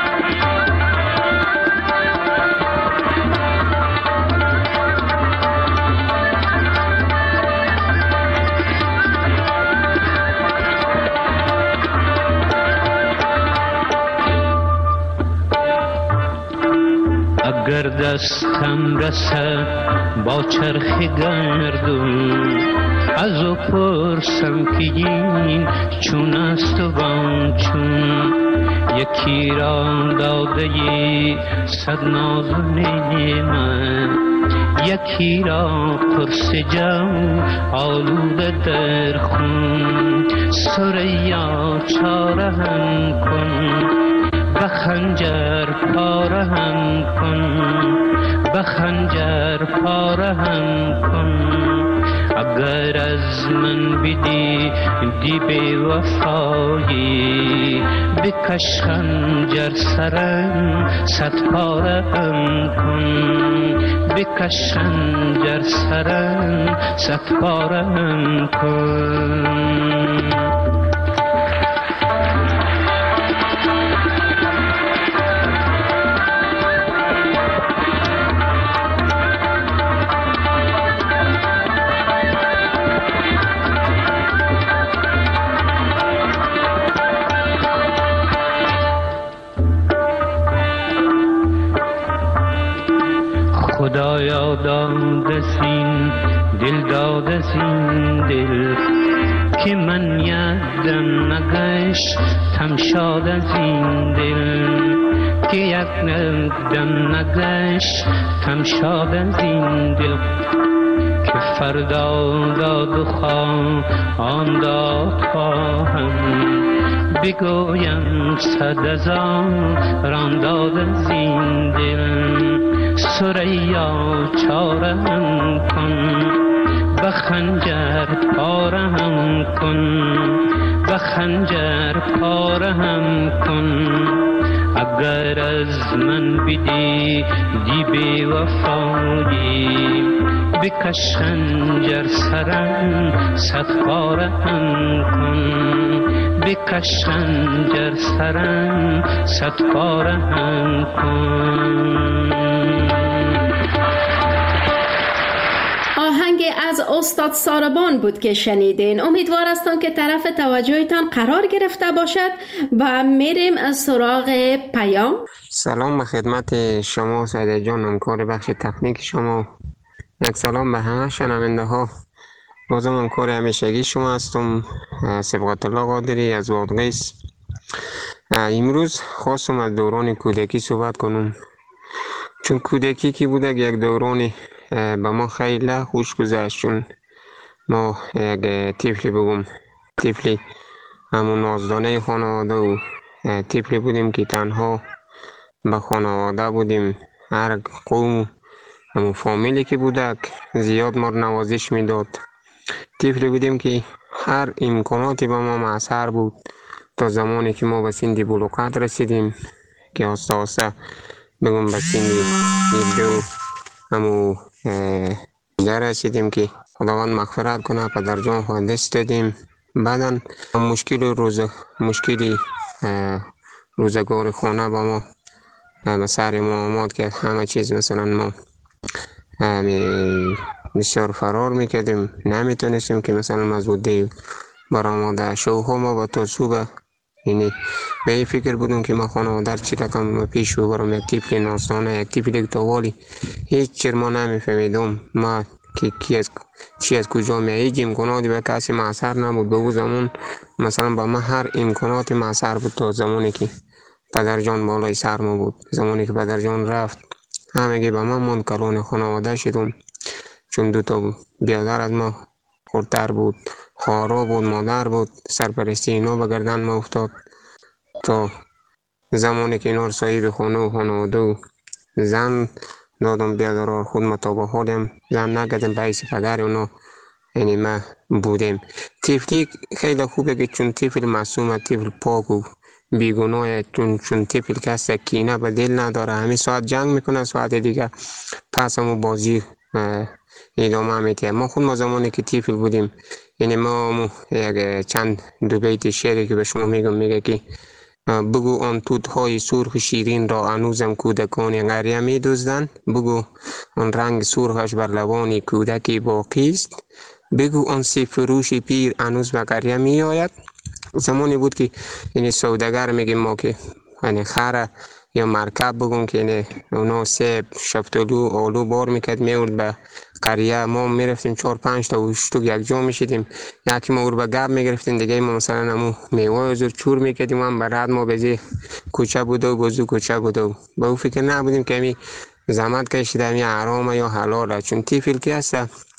دستم رسد با چرخ گردون، از او پرسم که این چون است و وان چون. یکی را داده صد ناز و نعمت، یکی را قرص جو آلوده در خون. ثریا چاره هم کن، به خنجر پاره هم کن، به خنجر پاره هم کن. اگر از من بدی دی بی وفایی، بکش خنجر سرم صد پاره هم کن، بکش خنجر سرم صد پاره هم کن. خدایا داد زین دل، داد زین دل، که من یادم نگشت تم شاد از این دل، که یک دم نگشت تم شاد از این دل. که فردا داد و خواه آن داد خواهم، بگویم صد هزاران داد از این دل. ثریا چارم کن، به خنجر پارم کن، به خنجر پارم کن. اگر از من بدی دی بی وفایی، بکش خنجر سرم صد پارم کن، بکش خنجر سرم صد پارم کن. آهنگ از استاد ساربان بود که شنیدین. امیدوار هستم که طرف توجهتان قرار گرفته باشد و میریم از سراغ پیام. سلام به خدمت شما سعید جان، همکار بخش تکنیک شما. یک سلام به همه شنونده ها. بازم همکار همیشگی شما هستم، صبغت الله قادری از وادغیس. امروز خواستم از دوران کودکی صحبت کنم، چون کودکی که بوده یک دورانی به ما خیلی خوش گذشت. چون ما یک طفلی بگم طفلی همون نازدانه خانواده و طفلی بودیم که تنها به خانواده بودیم. هر قوم همون فامیلی که بودک زیاد ما نوازش میداد. طفلی بودیم که هر امکاناتی به ما میسر بود تا زمانی که ما به سن بلوغت رسیدیم، که آسته آسته بگم به سن دو همو در رسیدیم که خداوند مغفرت کنه، پدر جان خود دست دادیم. بعدا مشکل روز مشکلی روزگار خانه با ما به سر ما آمد که همه چیز مثلا ما بسیار فرار میکردیم، نمیتونستیم که مثلا از بوده برآمده شوها ما با تا صبح. یعنی به این فکر بودم که ما خانواده چی رقم پیش ببرم، یک طفل نازدانه، یک طفل توالی. هیچ چیز ما نمیفهمیدم ما که کی از چی از کجا می. هیچ امکاناتی به کسی معصر نبود. به اون زمان مثلا با ما هر امکاناتی معصر بود تا زمانی که پدر جان بالای سر ما بود. زمانی که پدر جان رفت همگی به ما من کلان خانواده شدم، چون دو تا بیادر از ما خردتر بود، خواهرها بود، مادر بود. سرپرستی اینا به گردن ما افتاد تا زمانی که اینا رو صاحب خانه و خانواده و زن دادم بیادرها خود ما تا به حالیم زن نگدم به حیث پدر اونا، یعنی ما بودیم. طفلی خیلی خوبه که چون طفل معصومه، طفل پاک و بیگناه، چون چون طفل کسی کینه به دل نداره. همین ساعت جنگ میکنه، ساعت دیگه پس همون بازی ادامه میده. ما خود ما زمانی که طفل بودیم، یعنی ما یک چند دو بیت شعری که به شما میگم، میگه که بگو آن توت‌های سرخ شیرین را هنوزم کودکان قریه می‌دزدند، بگو آن رنگ سرخش بر لبان کودکی باقی است، بگو آن سیب فروش پیر هنوز به قریه میآید. زمانی بود که یعنی سوداگر میگیم ما که یعنی خر یا مرکب بگون که نه اونا سیب شفتالو آلو بار میکرد میورد به قریه. ما میرفتیم چهار پنج تا وشتوک یک جا میشیدیم، یکی ما او رو به گب میگرفتیم، دیگه ما مثلا همون میوه زور چور میکردیم. هم برد ما بزی کوچه بوده و بزو کوچه بوده و به او فکر نبودیم که همی زحمت کشیده همی حرام یا حلاله، چون تیفیل که هست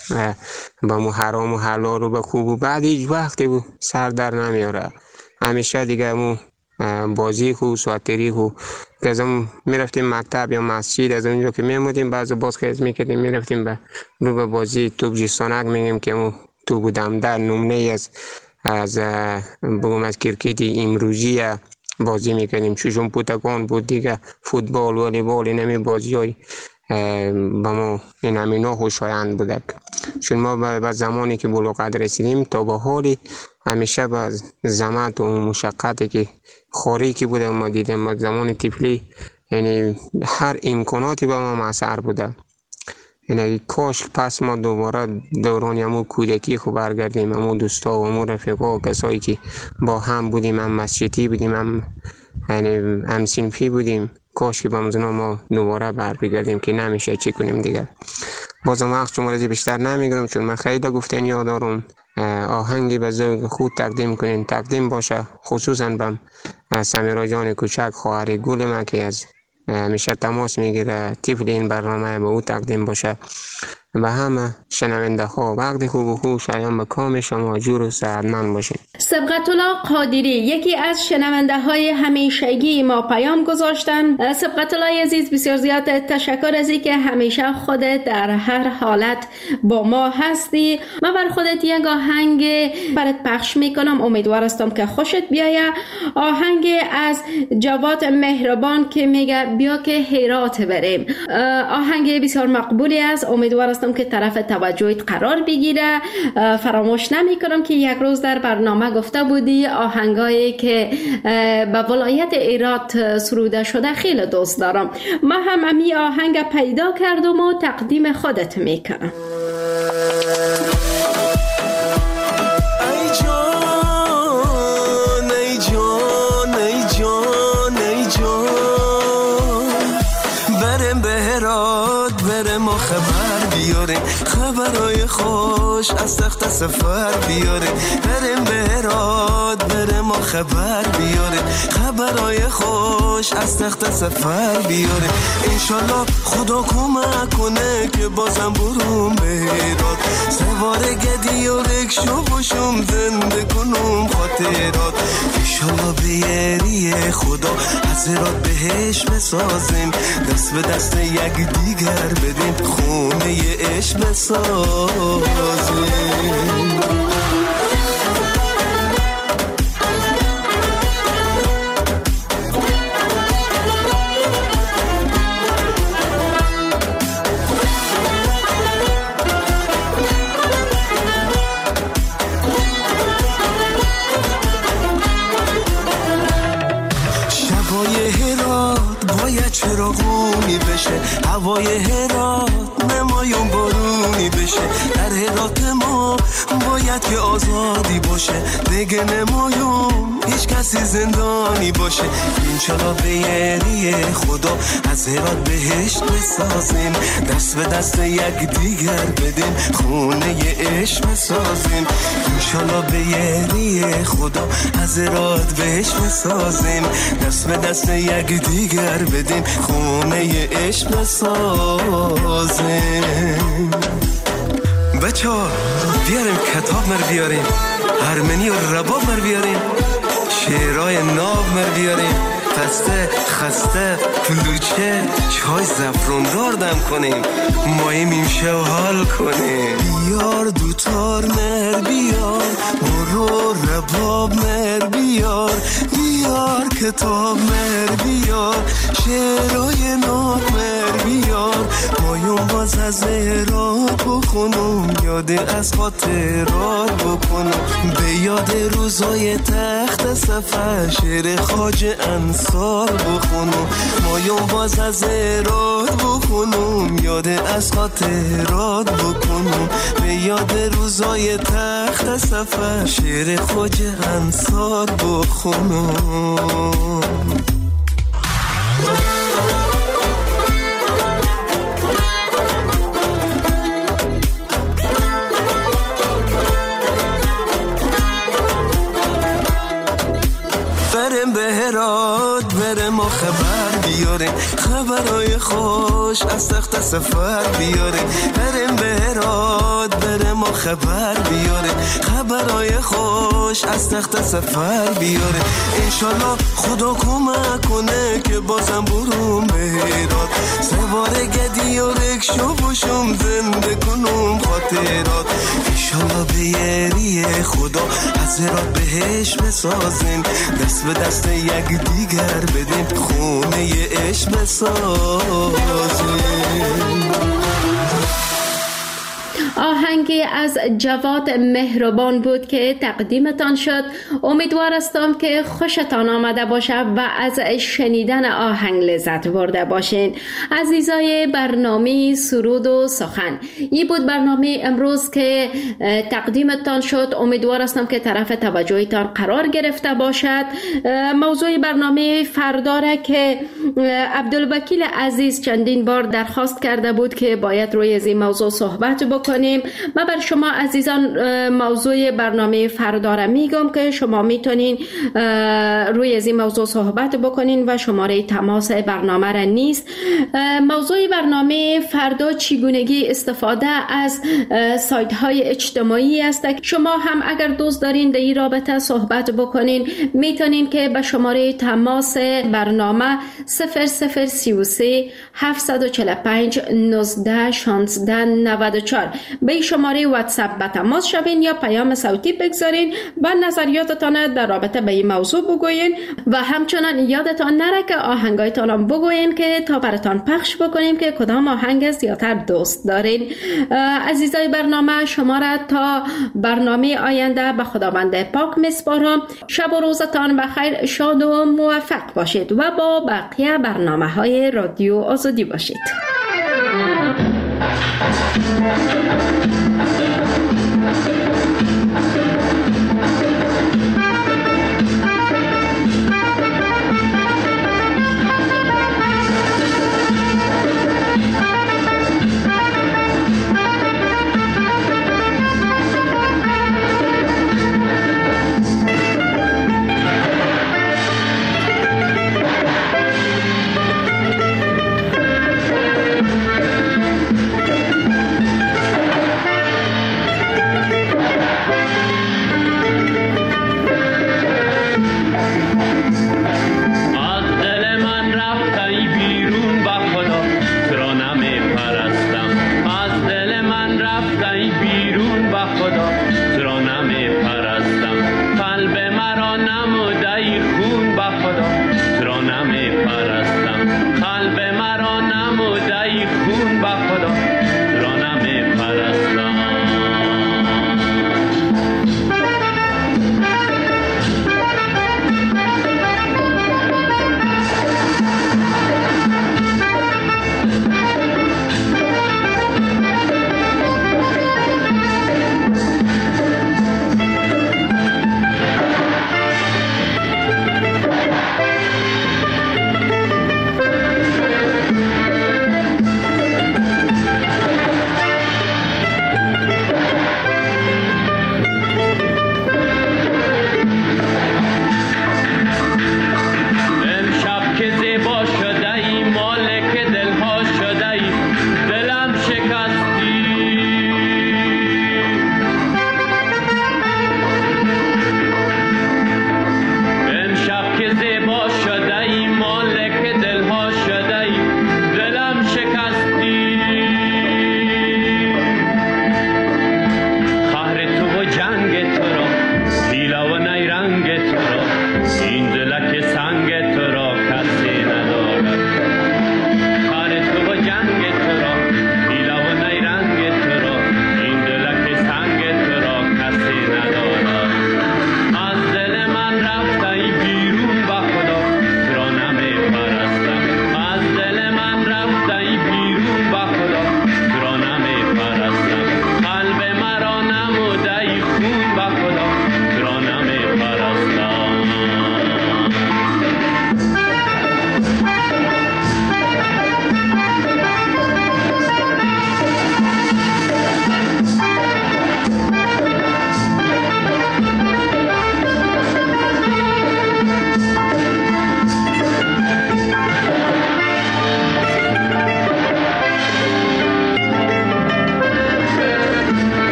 با مو حرام و حلال رو به خوب و بعد هیچ وقتی بود سر در نمیاره. همیشه دیگه مو بازی خو سواتری خو که از هم میرفتیم مکتب یا مسجد، از اونجا که میمودیم بعضی باز خیز میکردیم میرفتیم به رو به بازی توپ جیستانک میگیم که مو تو بودم در نمونه از از بگم از کرکتی امروزی بازی میکردیم. چوشون پوتکان بود دیگه، فوتبال والیبال اینمی بازی های با ما این همینا خوشایند بودک. چون ما به زمانی که بلوغت رسیدیم تا به حالی همیشه با زحمت و مشقتی که خوری که بوده ما دیدیم. ما زمان طفلی یعنی هر امکاناتی با ما مسر بوده. یعنی کاش پس ما دوباره دوران همون کودکی خو برگردیم، همون دوستا و همون رفیقا و کسایی که با هم بودیم، هم مسجدی بودیم، هم یعنی هم صنفی بودیم. کاش که با مزنا ما دوباره برگردیم که نمیشه چی کنیم دیگه. بازم وقت شما رازی بیشتر نمیگرم چون من خیلی گفتن یادارم آهنگی به ذوق خود تقدیم کنین، تقدیم باشه خصوصا به سمیرا جان کوچک خواهر گل ما که از همیشه تماس میگیره، طفل این برنامه به او تقدیم باشه. و همه شنونده ها وقت خوب و خوب شایان به کام شما جور و سعدمند باشین. سبقت الله قادری یکی از شنونده های همیشگی ما پیام گذاشتن. سبقت الله عزیز بسیار زیاد تشکر از اینکه همیشه خودت در هر حالت با ما هستی. من بر خودت یک آهنگ برات پخش میکنم، امیدوار هستم که خوشت بیایه. آهنگ از جواد مهربان که میگه بیا که هرات بریم. آهنگ بسیار مقبولی است، امیدوار هستم که طرف توجهت قرار بگیره. فراموش نمی کنم که یک روز در برنامه گفته بودی آهنگایی که به ولایت هرات سروده شده خیلی دوست دارم. من هم امی آهنگ پیدا کردم و تقدیم خودت میکنم. خبرای خوش از تخت سفر بیاره، بریم به هرات بریم ما خبر بیاره. خبرای خوش از تخت سفر بیاره، انشالله خدا کمک کنه که بازم برون به هرات. سوار گدی و رکشو باشم زنده کنم خاطرات. انشالله به یری خدا از هرات بهش بسازیم، دست به دست یک دیگر بدیم، خونه عشق بسازیم. شبای هرات باید چراغونی بشه، هوای هرات نمایون بارونی بشه. در هرات ما باید که آزادی باشه، دیگه نمایون هیچ کسی زندانی باشه. انشالله به یری خدا از هرات بهشت بسازیم، دست به دست یک دیگر بدیم، خونه عشق بسازیم. انشالله به یری خدا از هرات بهشت بسازیم، دست به دست یک دیگر بدیم، خونه عشق بسازیم. بچه ها بیاریم کتاب مر بیاریم، هرمنی و رباب مر بیاریم، شعرهای ناب مر بیاریم، خسته خسته کلوچه چای زفرون دار دم کنیم، ماییم ایمشه و حال کنیم. بیار دوتار مر بیار، برو رباب مر بیار، بیار کتاب مر بیار، شعرهای ناب مر بیار، مایون باز از هرات بخونم، یاد از خاطرات بکنم، به یاد روزای تخت سفر شعر خواجه انصار بخونم، مایون باز از هرات بخونم، یاد از خاطرات بکنم، به یاد روزای تخت سفر شعر خواجه انصار بخونم. بریم به هرات بریم و خبر بیاریم، خبرهای خوش از تخت سفر بیاریم. بریم به هرات بریم و خبر بیاریم، خبرهای خوش از تخت سفر بیاریم. انشالله خدا کمک کنه که بازم بروم به هرات، سوار گدی و رکشو باشم زنده کنم خاطرات. انشالله به یری خدا از هرات بهش بسازیم، دست به دست یک دیگر بدیم، خونه عشق بسازیم. آهنگی از جواد مهربان بود که تقدیمتان شد. امیدوار هستم که خوشتان آمده باشه و از شنیدن آهنگ لذت برده باشین. عزیزای برنامه سرود و سخن، این بود برنامه امروز که تقدیمتان شد. امیدوار هستم که طرف توجهتان قرار گرفته باشد. موضوع برنامه فرداره که عبدالوکیل عزیز چندین بار درخواست کرده بود که باید روی از این موضوع صحبت بکنیم. من بر شما عزیزان موضوع برنامه فردا را میگم که شما میتونین روی از این موضوع صحبت بکنین و شماره تماس برنامه را نیست. موضوع برنامه فردا چگونگی استفاده از سایت های اجتماعی است. شما هم اگر دوست دارین در این رابطه صحبت بکنین میتونین که به شماره تماس برنامه صفر صفر سی و سه هفت چهار پنج نوزده شانزده نود و چهار به شماره واتساپ به تماس شوین یا پیام صوتی بگذارین و نظریاتتان در رابطه به این موضوع بگوین و همچنان یادتان نره که آهنگایتان هم بگوین که تا براتان پخش بکنیم که کدام آهنگ زیادتر دوست دارین. عزیزای برنامه، شما را تا برنامه آینده به خداوند پاک میسپارم. شب و روزتان بخیر، شاد و موفق باشید و با بقیه برنامه های رادیو آزادی باشید.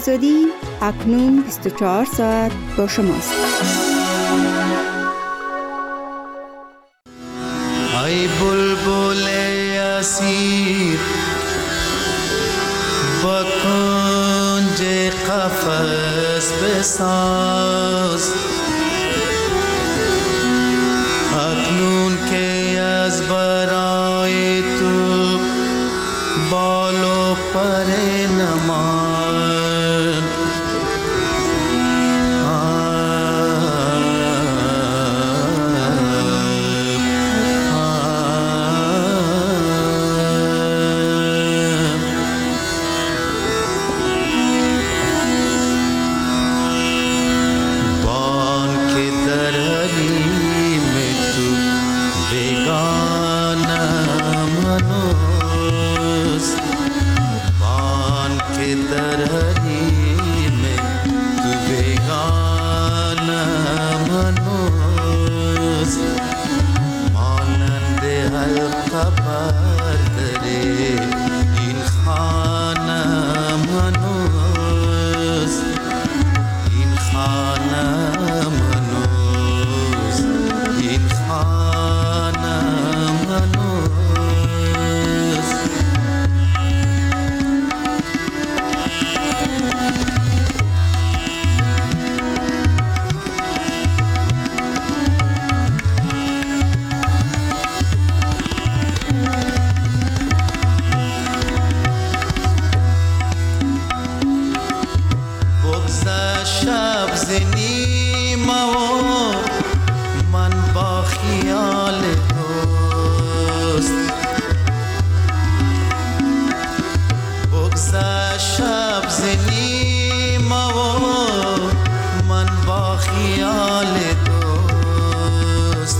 آزادی اکنون بیست و چهار ساعت با شماست. ای بلبل اسیر با کنج قفس بساز، اکنون که از برای تو بال و پر نمان،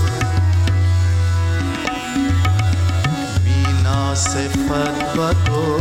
صفت با تو